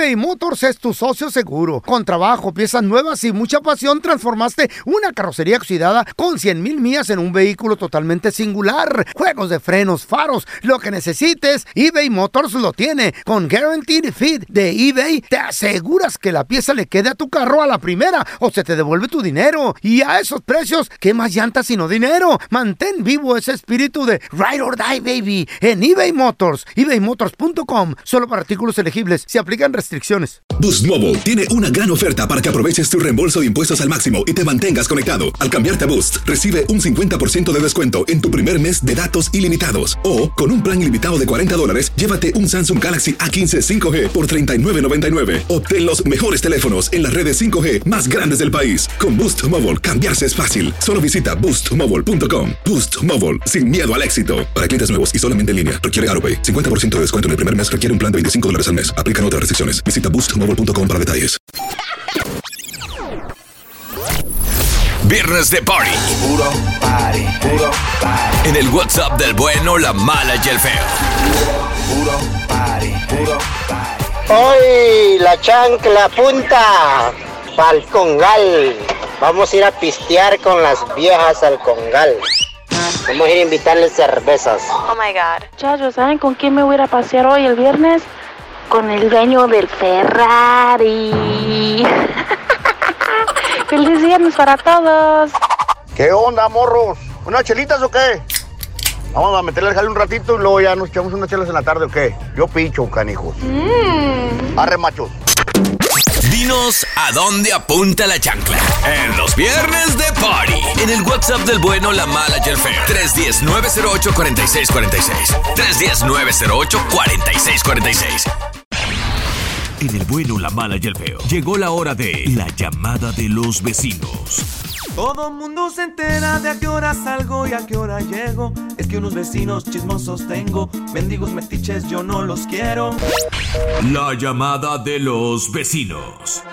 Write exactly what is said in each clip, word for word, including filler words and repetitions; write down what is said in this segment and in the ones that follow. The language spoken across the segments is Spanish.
eBay Motors es tu socio seguro. Con trabajo, piezas nuevas y mucha pasión, transformaste una carrocería oxidada con cien mil millas en un vehículo totalmente singular. Juegos de frenos, faros, lo que necesites, eBay Motors lo tiene. Con Guaranteed Fit de eBay, te aseguras que la pieza le quede a tu carro a la primera o se te devuelve tu dinero. Y a esos precios, ¿qué más llantas sino dinero? Mantén vivo ese espíritu de Ride or Die, baby, en eBay Motors. ebay motors punto com. Solo para artículos elegibles. Se aplican restricciones. Boost Mobile tiene una gran oferta para que aproveches tu reembolso de impuestos al máximo y te mantengas conectado. Al cambiarte a Boost, recibe un cincuenta por ciento de descuento en tu primer mes de datos ilimitados. O, con un plan ilimitado de cuarenta dólares, llévate un Samsung Galaxy A quince cinco G por treinta y nueve noventa y nueve. Obtén los mejores teléfonos en las redes cinco G más grandes del país. Con Boost Mobile, cambiarse es fácil. Solo visita boost mobile punto com. Boost Mobile, sin miedo al éxito. Para clientes nuevos y solamente en línea, requiere AutoPay. cincuenta por ciento de descuento en el primer mes requiere un plan de veinticinco dólares al mes. Aplican otras restricciones. Visita boost mobile punto com para detalles. Viernes de Party. Puro party, puro party. En el WhatsApp del bueno, la mala y el feo. Puro party, puro party. Hoy la chancla punta pa'l Congal. Vamos a ir a pistear con las viejas al Congal. Vamos a ir a invitarles cervezas. Oh my God. Muchachos, ¿saben con quién me voy a ir a pasear hoy el viernes? Con el dueño del Ferrari. Feliz viernes para todos. ¿Qué onda, morros? ¿Unas chelitas o qué? Vamos a meterle al jale un ratito y luego ya nos echamos unas chelas en la tarde o qué. Yo picho, canijos. Mm. Arre, machos. Dinos a dónde apunta la chancla. En los Viernes de Party. En el WhatsApp del bueno, la mala y el feo. tres uno cero, nueve cero ocho, cuatro seis cuatro seis. tres uno cero, nueve cero ocho, cuatro seis cuatro seis. En el bueno, la mala y el feo. Llegó la hora de la llamada de los vecinos. Todo mundo se entera de a qué hora salgo y a qué hora llego. Es que unos vecinos chismosos tengo. Mendigos metiches yo no los quiero. La llamada de los vecinos.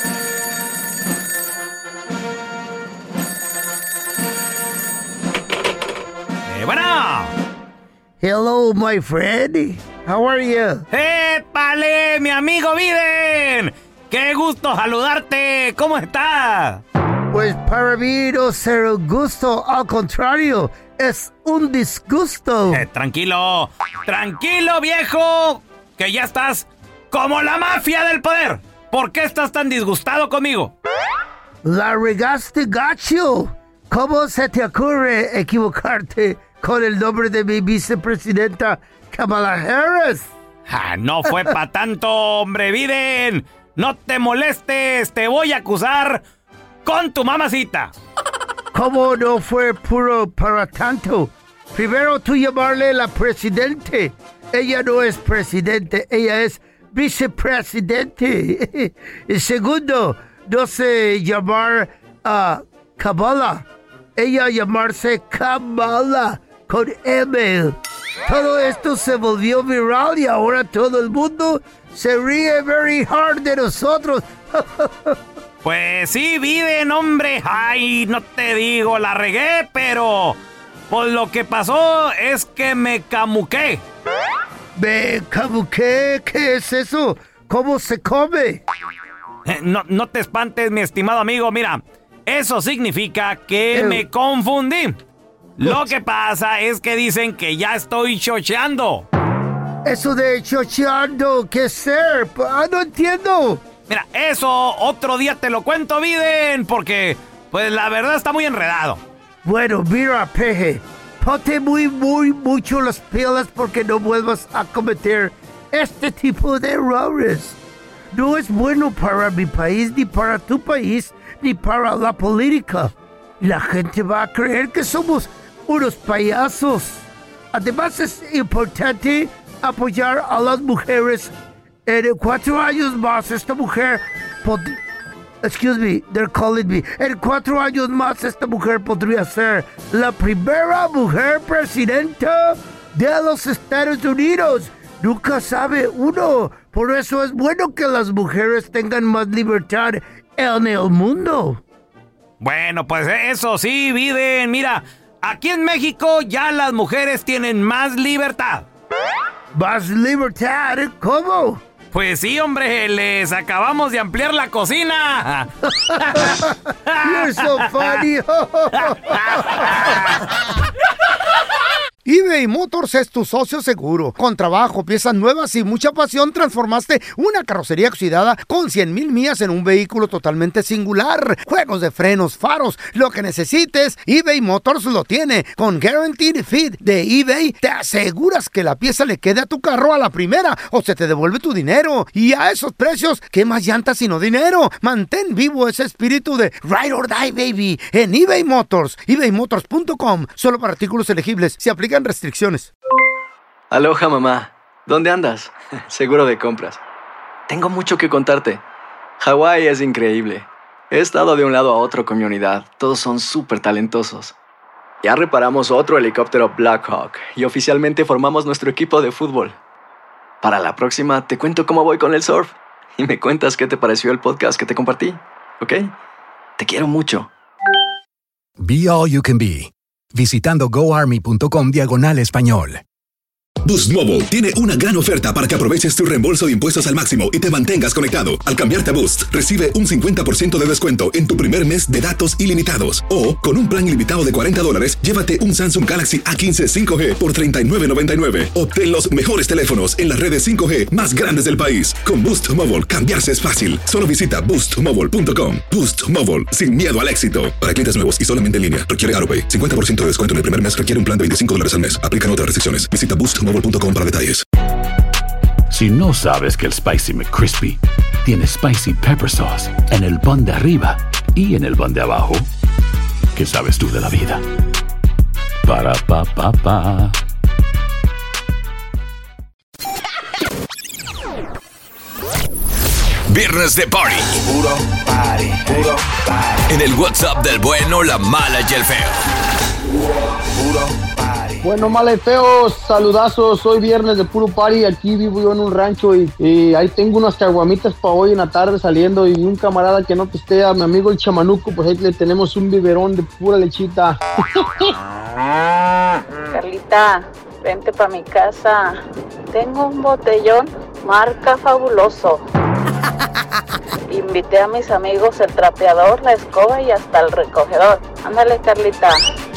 Eh, bueno. Hello, my friend. How are you? ¡Épale, mi amigo Biden! ¡Qué gusto saludarte! ¿Cómo estás? Pues para mí no será un gusto, al contrario, es un disgusto. Eh, tranquilo, tranquilo, viejo, que ya estás como la mafia del poder. ¿Por qué estás tan disgustado conmigo? La regaste, gacho. ¿Cómo se te ocurre equivocarte con el nombre de mi vicepresidenta Kamala Harris? Ah, no fue para tanto, hombre, Biden. No te molestes, te voy a acusar con tu mamacita. ¿Cómo no fue puro para tanto? Primero tú llamarle la presidente. Ella no es presidente, ella es vicepresidente. Y segundo, no sé llamar a Kamala. Ella llamarse Kamala con M. Todo esto se volvió viral y ahora todo el mundo se ríe very hard de nosotros. Pues sí, Biden, hombre. Ay, no te digo, la regué, pero pues lo que pasó es que me camuqué. ¿Me camuqué? ¿Qué es eso? ¿Cómo se come? Eh, no, no te espantes, mi estimado amigo. Mira, eso significa que Eh. me confundí. Lo que pasa es que dicen que ya estoy chocheando. Eso de chocheando, ¿qué ser? Ah, no entiendo. Mira, eso otro día te lo cuento, Biden, porque pues la verdad está muy enredado. Bueno, mira, peje, ponte muy, muy, mucho las pilas porque no vuelvas a cometer este tipo de errores. No es bueno para mi país, ni para tu país, ni para la política. La gente va a creer que somos unos payasos. Además es importante apoyar a las mujeres. En cuatro años más esta mujer pod- Excuse me, they're calling me. En cuatro años más esta mujer podría ser la primera mujer presidenta de los Estados Unidos. Nunca sabe uno. Por eso es bueno que las mujeres tengan más libertad en el mundo. Bueno, pues eso sí, Biden. Mira, aquí en México ya las mujeres tienen más libertad. ¿Más libertad? ¿Cómo? Pues sí, hombre, les acabamos de ampliar la cocina. You're so funny. eBay Motors es tu socio seguro. Con trabajo, piezas nuevas y mucha pasión, transformaste una carrocería oxidada con cien mil millas en un vehículo totalmente singular. Juegos de frenos, faros, lo que necesites, eBay Motors lo tiene. Con Guaranteed Fit de eBay, te aseguras que la pieza le quede a tu carro a la primera o se te devuelve tu dinero. Y a esos precios, ¿qué más llantas sino dinero? Mantén vivo ese espíritu de Ride or Die, baby, en eBay Motors. ebay motors punto com. Solo para artículos elegibles. Se aplican restricciones. Aloha, mamá. ¿Dónde andas? Seguro de compras. Tengo mucho que contarte. Hawái es increíble. He estado de un lado a otro con mi unidad. Todos son súper talentosos. Ya reparamos otro helicóptero Blackhawk y oficialmente formamos nuestro equipo de fútbol. Para la próxima te cuento cómo voy con el surf y me cuentas qué te pareció el podcast que te compartí, ¿ok? Te quiero mucho. Be All You Can Be. Visitando goarmy.com diagonal español. Boost Mobile tiene una gran oferta para que aproveches tu reembolso de impuestos al máximo y te mantengas conectado. Al cambiarte a Boost, recibe un cincuenta por ciento de descuento en tu primer mes de datos ilimitados. O, con un plan ilimitado de cuarenta dólares, llévate un Samsung Galaxy A quince cinco G por treinta y nueve noventa y nueve. Obtén los mejores teléfonos en las redes cinco G más grandes del país. Con Boost Mobile, cambiarse es fácil. Solo visita boost mobile punto com. Boost Mobile, sin miedo al éxito. Para clientes nuevos y solamente en línea, requiere AutoPay. cincuenta por ciento de descuento en el primer mes requiere un plan de veinticinco dólares al mes. Aplican otras restricciones. Visita boost mobile punto com para detalles. Si no sabes que el Spicy McCrispy tiene Spicy Pepper Sauce en el pan de arriba y en el pan de abajo, ¿qué sabes tú de la vida? Para, pa, pa, pa. Viernes de Party. Puro party, puro party. En el WhatsApp del bueno, la mala y el feo. Puro party. Bueno, mala y feo, saludazos. Hoy viernes de puro party. Aquí vivo yo en un rancho y, y ahí tengo unas caguamitas para hoy en la tarde saliendo. Y un camarada que no pistea, mi amigo el Chamanuco, pues ahí le tenemos un biberón de pura lechita. Carlita, vente para mi casa. Tengo un botellón marca Fabuloso. Invité a mis amigos el trapeador, la escoba y hasta el recogedor. Ándale, Carlita.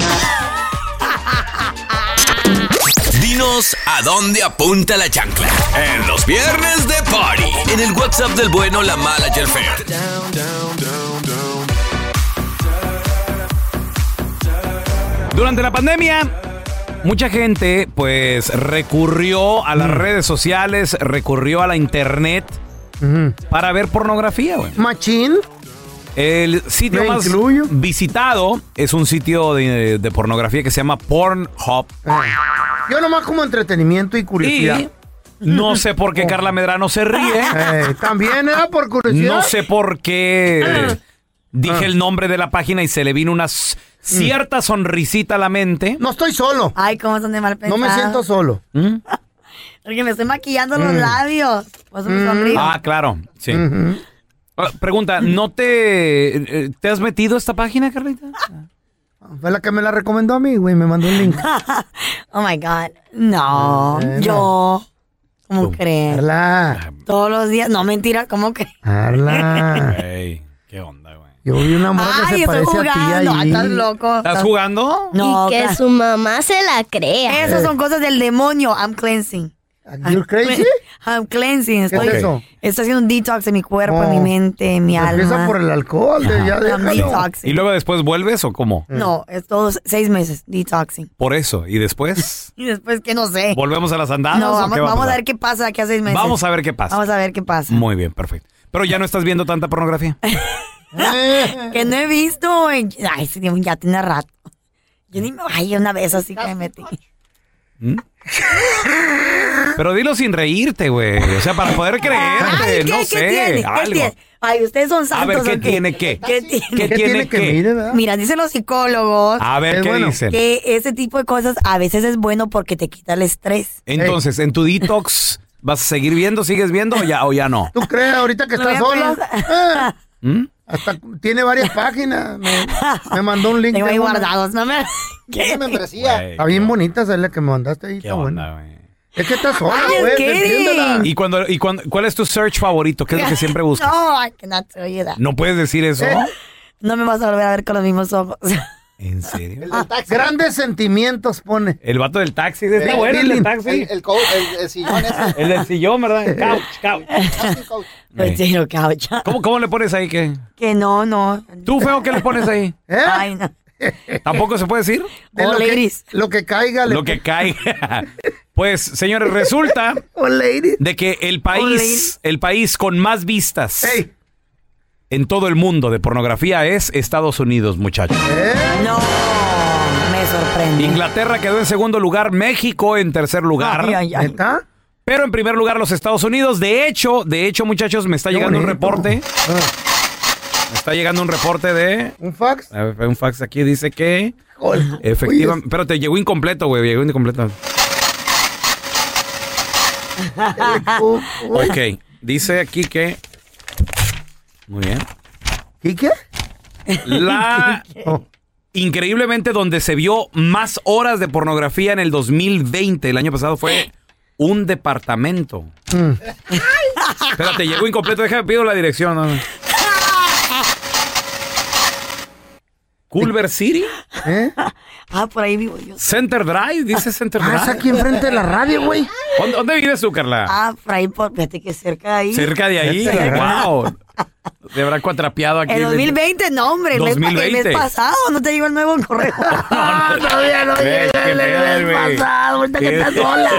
Dinos a dónde apunta la chancla. En los viernes de Party. En el WhatsApp del bueno, la mala y el feo. Durante la pandemia, mucha gente pues recurrió a las mm. redes sociales, recurrió a la internet mm. para ver pornografía, güey. ¿Machín? El sitio más incluyo? visitado es un sitio de, de pornografía que se llama Pornhub. Yo nomás como entretenimiento y curiosidad. Y no sé por qué Carla Medrano se ríe. Eh, También era por curiosidad. No sé por qué dije ah. el nombre de la página y se le vino una cierta sonrisita a la mente. No estoy solo. Ay, cómo son de mal pensados. No me siento solo. ¿Mm? Porque me estoy maquillando mm. los labios. Pues me sonrío. Ah, claro. Sí. Mm-hmm. Pregunta, ¿no te, te has metido a esta página, Carlita? Fue la que me la recomendó a mí, güey, me mandó un link. Oh my God. No, eh, yo. ¿Cómo ¿Cómo? crees? Carla. Todos los días. No, mentira, ¿cómo crees? Carla. Hey, ¿qué onda, güey? Yo vi una morra que se parece jugando. a ti ahí. ¿Estás loco? ¿Estás jugando? No. Y que claro. su mamá se la crea. Esas son cosas del demonio. I'm cleansing. ¿You're crazy? I'm cleansing. Estoy, ¿Qué es eso? Estoy haciendo un detox en mi cuerpo, oh. en mi mente, en mi alma. Empieza por el alcohol. De, ya detoxing. ¿Y luego después vuelves o cómo? No, es todos seis meses detoxing. Por eso. ¿Y después? Y después, que no sé. ¿Volvemos a las andadas? No, vamos, va vamos a, a ver qué pasa aquí a seis meses. Vamos a ver qué pasa. Vamos a ver qué pasa. Muy bien, perfecto. Pero ya no estás viendo tanta pornografía. Que no he visto. Ay, ya tiene rato. Yo ni me... Ay, una vez así que me metí. ¿Mm? Pero dilo sin reírte, güey. O sea, para poder creerte, Ay, ¿qué, no ¿qué sé. Tiene? Algo. ¿Qué tiene? Ay, ustedes son santos. A ver, ¿qué ¿o qué? tiene qué? ¿Qué tiene, ¿Qué ¿Qué tiene tiene que qué? mire, ¿verdad? Mira, dicen los psicólogos. A ver, es ¿qué bueno. dicen? Que ese tipo de cosas a veces es bueno porque te quita el estrés. Entonces, en tu detox, ¿vas a seguir viendo? ¿Sigues viendo o ya, o ya no? ¿Tú crees ahorita que estás sola? Ah, ¿Mm? Hasta tiene varias páginas. Me, me mandó un link. Tengo ahí guardados, ¿no me...? ¿Qué membresía? Está bien bonita, esa es la que me mandaste ahí. ¿Qué está onda, buena. Es que estás sola, I'm pues, just kidding. entiéndela. ¿Y, cuando, y cuando, cuál es tu search favorito? ¿Qué es lo que siempre buscas? No, I cannot tell you that. ¿No puedes decir eso? ¿Eh? No me vas a volver a ver con los mismos ojos. ¿En serio? El del taxi. Grandes sentimientos pone. El vato del taxi. Está El bueno el del feeling. taxi. El, el, co- el, el sillón ese. El del sillón, ¿verdad? El couch, couch. Así, coach. Cochero, caucha. ¿Cómo, ¿Cómo le pones ahí? ¿Qué? Que no, no. ¿Tú, feo, qué le pones ahí? ¿Eh? Ay, no. ¿Tampoco se puede decir? De Oh, lo, que, ladies. lo que caiga. le Lo que caiga. Pues, señores, resulta Oh, ladies. de que el Oh, país, ladies. el país con más vistas Ey. en todo el mundo de pornografía es Estados Unidos, muchachos. ¿Eh? No, me sorprende. Inglaterra quedó en segundo lugar, México en tercer lugar. Ay, ay, ay. ¿Neta? Pero en primer lugar los Estados Unidos. De hecho, de hecho, muchachos, me está Qué llegando un bonito. reporte. Ah, Me está llegando un reporte de... ¿Un fax? A ver, un fax aquí dice que... Hola. Efectivamente... Pero te llegó incompleto, güey. Llegó incompleto. Uy, uy. Ok. Dice aquí que... Muy bien. ¿Y qué? La... Oh. Increíblemente, donde se vio más horas de pornografía en el dos mil veinte, el año pasado, fue un departamento. Mm. Espérate, llegó incompleto. Déjame pido la dirección. ¿no? Culver City, ¿Eh? Ah, por ahí vivo yo. Center Drive, dice Center Ah, es Drive. aquí enfrente de la radio, güey. ¿Dónde, dónde vives tú, Carla? Ah, por ahí, por, fíjate que cerca de ahí. Cerca de ahí. Cerca. Wow. De habrá cuatrapeado aquí. En dos mil veinte, no, hombre. El mes, pa- dos mil veinte. el mes pasado no te llegó el nuevo correo. Ah, todavía no Güey, llega qué el pedo, mes güey. pasado, ahorita que estás sola.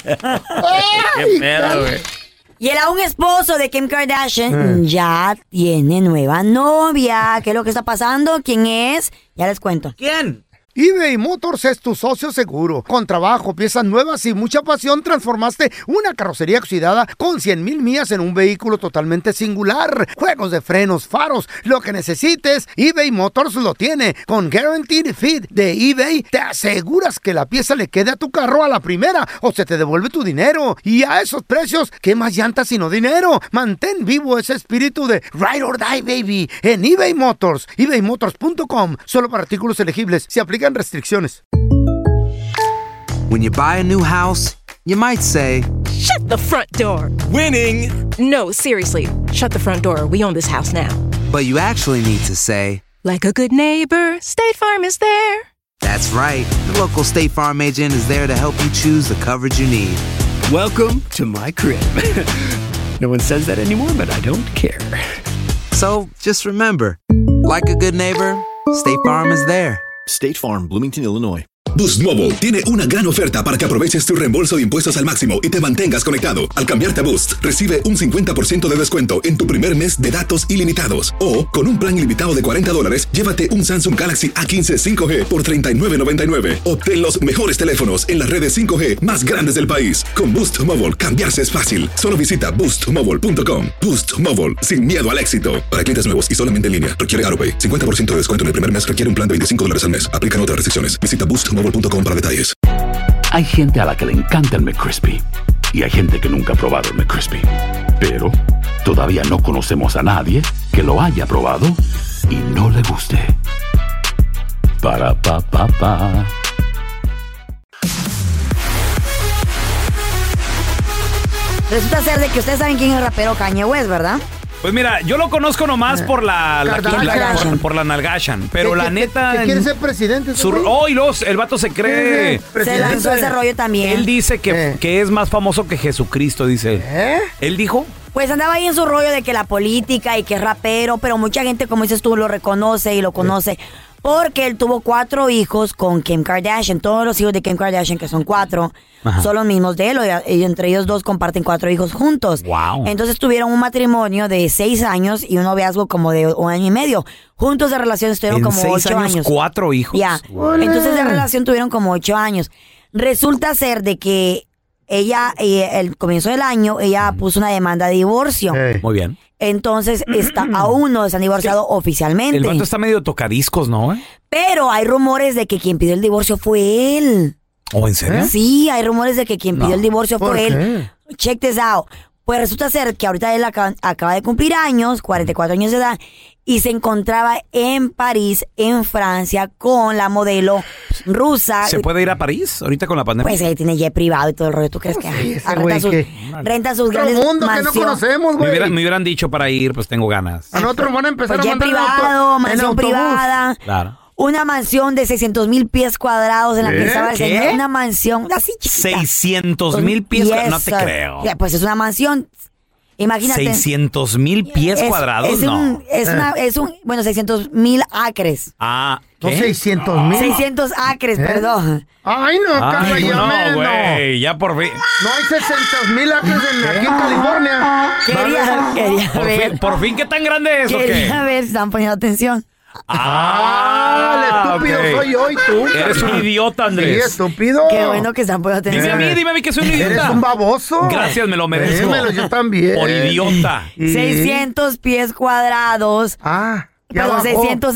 Qué pedo, güey. Y el aún esposo de Kim Kardashian ya tiene nueva novia. ¿Qué es lo que está pasando? ¿Quién es? Ya les cuento. ¿Quién? eBay Motors es tu socio seguro. Con trabajo, piezas nuevas y mucha pasión, transformaste una carrocería oxidada con cien mil millas en un vehículo totalmente singular. Juegos de frenos, faros, lo que necesites, eBay Motors lo tiene. Con Guaranteed Fit de eBay, te aseguras que la pieza le quede a tu carro a la primera o se te devuelve tu dinero. Y a esos precios, ¿qué más llantas sino dinero? Mantén vivo ese espíritu de Ride or Die, baby, en eBay Motors. eBay Motors punto com. Solo para artículos elegibles. Se aplican restricciones. When you buy a new house, you might say, Shut the front door. winning, No, seriously. Shut the front door. We own this house now. but you actually need to say, Like a good neighbor, State Farm is there. that's right. The local State Farm agent is there to help you choose the coverage you need. Welcome to my crib. No one says that anymore, but I don't care. So just remember, like a good neighbor, State Farm is there. State Farm, Bloomington, Illinois. Boost Mobile tiene una gran oferta para que aproveches tu reembolso de impuestos al máximo y te mantengas conectado. Al cambiarte a Boost, recibe un cincuenta por ciento de descuento en tu primer mes de datos ilimitados. O, con un plan ilimitado de cuarenta dólares, llévate un Samsung Galaxy A quince cinco G por treinta y nueve noventa y nueve. Obtén los mejores teléfonos en las redes cinco G más grandes del país. Con Boost Mobile, cambiarse es fácil. Solo visita boost mobile punto com. Boost Mobile, sin miedo al éxito. Para clientes nuevos y solamente en línea, requiere AutoPay. cincuenta por ciento de descuento en el primer mes requiere un plan de veinticinco dólares al mes. Aplican otras restricciones. Visita boost mobile punto com para detalles. Hay gente a la que le encanta el McCrispy y hay gente que nunca ha probado el McCrispy. Pero todavía no conocemos a nadie que lo haya probado y no le guste. Para pa pa pa. Resulta ser de que ustedes saben quién es el rapero Kanye West, ¿verdad? Pues mira, yo lo conozco nomás por la, la- Kardashian. la- por, por la Nalgashan, pero ¿Qué- la qué- neta. qué quiere ser presidente? ese su- güey? oh, y los, el vato se cree. Se lanzó ese rollo también. Él dice que, que es más famoso que Jesucristo, dice. ¿Eh? Él dijo. Pues andaba ahí en su rollo de que la política y que es rapero, pero mucha gente, como dices tú, lo reconoce y lo conoce. Porque él tuvo cuatro hijos con Kim Kardashian. Todos los hijos de Kim Kardashian, que son cuatro, Ajá. son los mismos de él. Y entre ellos dos comparten cuatro hijos juntos. Wow. Entonces tuvieron un matrimonio de seis años y un noviazgo como de un año y medio. Juntos de relación estuvieron En como seis ocho años, años. cuatro hijos. Ya. Wow. Entonces de relación tuvieron como ocho años. Resulta ser de que ella, eh, el comienzo del año, ella puso una demanda de divorcio. Muy bien. Entonces, está, aún no se han divorciado oficialmente. El vato está medio tocadiscos, ¿no? eh? Pero hay rumores de que quien pidió el divorcio fue él. ¿Oh, en serio? Sí, hay rumores de que quien No. pidió el divorcio ¿Por fue qué? él. Check this out. Pues resulta ser que ahorita él acaba, acaba de cumplir años, cuarenta y cuatro años de edad, y se encontraba en París, en Francia, con la modelo rusa. ¿Se puede ir a París ahorita con la pandemia? Pues ahí tiene jet privado y todo el rollo. ¿Tú crees que Sí, ese ah, renta, güey sus, que- renta sus Otro grandes mundo que no mansiones? conocemos, Me, güey. hubieran, me hubieran dicho para ir, pues tengo ganas. A nosotros van a empezar Pues a jet mandar en auto- privado, en mansión autobús. privada. Claro. Una mansión de seiscientos mil pies cuadrados en la ¿Qué? que estaba el ¿Qué? señor. Una mansión así chiquita. seiscientos mil pies cuadrados. No te Yes, creo. ya, pues es una mansión. Imagínate. seiscientos mil pies Es- cuadrados, es no. Un, es, una, es un, bueno, seiscientos mil acres. Ah, No, ¿qué? seiscientos mil. seiscientos acres, ¿Eh? perdón. Ay, no, Carla, Ay, ya no, menos. güey, ya por fin. No hay seiscientos mil acres en, aquí en California. Quería, quería Por ver. fin, por fin, ¿qué tan grande es o qué? Quería ver si están poniendo atención. Ah, el estúpido ok. soy yo y tú. Eres un idiota, Sí, Andrés. estúpido. Qué bueno que están poniendo Dime atención. a mí, dime a mí que soy un idiota. Eres un baboso. Gracias, me lo merezco. Démelo, yo también. Por idiota. Sí. seiscientos pies cuadrados. Ah, ya Perdón, bajó. seiscientos.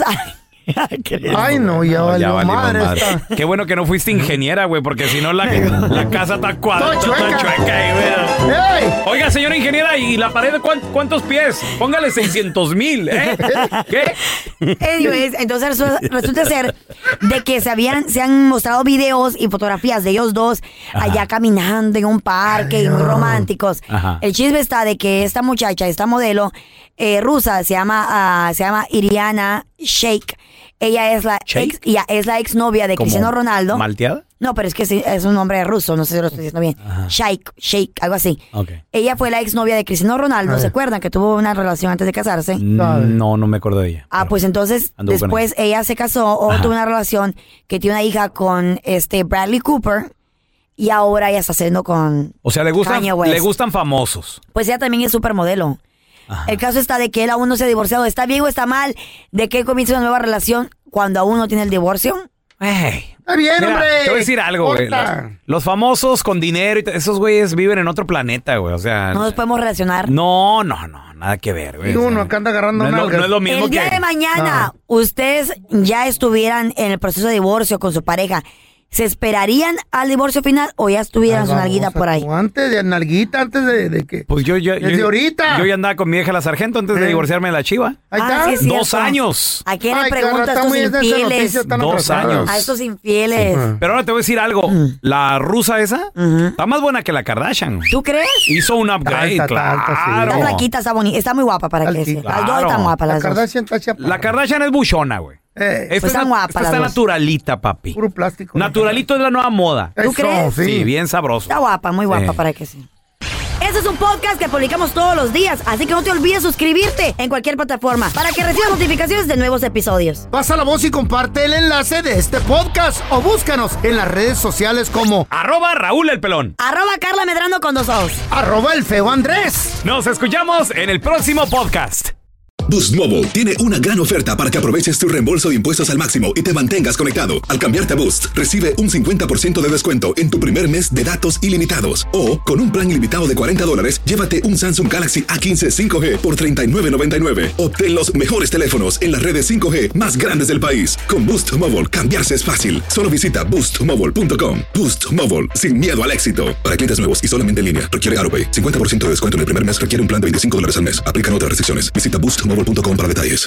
Ay, no, ya No, valió valimos madre madre. esta. Qué bueno que no fuiste ingeniera, güey, porque si no la, la casa está cuadrada, Toda está chueca. chueca, ahí, güey. ¡Ey! Oiga, señora ingeniera, ¿y la pared de cuán- cuántos pies? Póngale seiscientos mil, ¿eh? ¿Qué? Anyways, entonces resu- resulta ser de que se habían, se han mostrado videos y fotografías de ellos dos allá caminando en un parque, y muy románticos. Ajá. El chisme está de que esta muchacha, esta modelo eh, rusa, se llama, ah, se llama Iriana Shayk. Ella es la ¿Shayk? ex, ya, es la exnovia de ¿Como Cristiano Ronaldo. ¿Malteada? No, pero es que sí, es un nombre ruso, no sé si lo estoy diciendo bien. Shayk, Shayk, algo así. Ok. Ella fue la exnovia de Cristiano Ronaldo, ¿se acuerdan? Que tuvo una relación antes de casarse. No, no me acuerdo de ella. Ah, pues entonces anduvo con después ella se casó o Ajá. tuvo una relación que tiene una hija con este Bradley Cooper y ahora ella está haciendo con O sea, le gustan, Kanye West. le gustan famosos. Pues ella también es supermodelo. El caso está de que él aún no se ha divorciado. ¿Está bien o está mal de que él comience una nueva relación cuando aún no tiene el divorcio? Ey. Está bien, Mira, hombre. te voy a decir algo, güey. Los, Corta. los famosos con dinero y t- esos güeyes viven en otro planeta, güey. O sea, No nos podemos relacionar. no, no, no, nada que ver, güey. Y uno acá anda agarrando No es, lo, nalgas. no es lo mismo El día que... de mañana, ustedes ya estuvieran en el proceso de divorcio con su pareja. ¿Se esperarían al divorcio final o ya estuvieran Ay, su nalguita babosa, por ahí? tú Antes de nalguita, antes de, de que. Pues yo, yo, Desde yo, ahorita. yo ya andaba con mi hija la sargento antes de Eh. divorciarme de la chiva. Ahí Ah, está. sí, es Dos cierto. años. ¿A quién le Ay, pregunta Carla, a está estos muy esa infieles? noticia, están Dos atrasadas. años. A estos infieles. Pero ahora te voy a decir algo. La rusa esa está más buena que la Kardashian. ¿Tú crees? Hizo un upgrade, Tanta, tanta, sí. claro. Está flaquita, está bonita, está muy guapa para que Altita. sea. Las dos están Claro. guapas La las dos. Kardashian está chapada. La Kardashian es buchona, güey. Eh, Esta Pues están es, guapas esta las está dos. naturalita, papi. puro plástico. Naturalito es la nueva moda. Eso, crees? Sí. Sí, bien sabroso. Está guapa, muy guapa Sí. para que sí. Este es un podcast que publicamos todos los días, así que no te olvides suscribirte en cualquier plataforma para que recibas notificaciones de nuevos episodios. Pasa la voz y comparte el enlace de este podcast o búscanos en las redes sociales como Arroba Raúl el Pelón. Arroba Carla Medrano con dos ojos. arroba el feo Andrés. Nos escuchamos en el próximo podcast. Boost Mobile tiene una gran oferta para que aproveches tu reembolso de impuestos al máximo y te mantengas conectado. Al cambiarte a Boost, recibe un cincuenta por ciento de descuento en tu primer mes de datos ilimitados. O, con un plan ilimitado de cuarenta dólares, llévate un Samsung Galaxy A quince cinco G por treinta y nueve noventa y nueve. Obtén los mejores teléfonos en las redes cinco G más grandes del país. Con Boost Mobile, cambiarse es fácil. Solo visita boost mobile punto com. Boost Mobile, sin miedo al éxito. Para clientes nuevos y solamente en línea, requiere AutoPay. cincuenta por ciento de descuento en el primer mes requiere un plan de veinticinco dólares al mes. Aplican otras restricciones. Visita boost mobile punto com para detalles.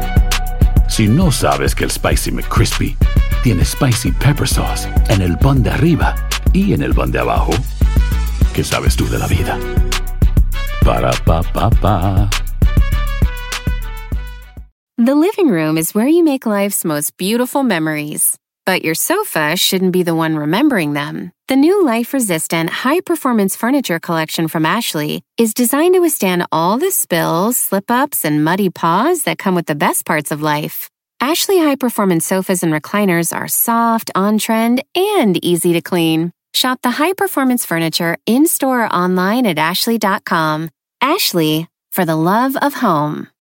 Si no sabes que el Spicy McCrispy tiene Spicy Pepper Sauce en el pan de arriba y en el pan de abajo, ¿qué sabes tú de la vida? Para, pa, pa, pa. The living room is where you make life's most beautiful memories. But your sofa shouldn't be the one remembering them. The new life-resistant, high-performance furniture collection from Ashley is designed to withstand all the spills, slip-ups, and muddy paws that come with the best parts of life. Ashley high-performance sofas and recliners are soft, on-trend, and easy to clean. Shop the high-performance furniture in-store or online at ashley dot com. Ashley, for the love of home.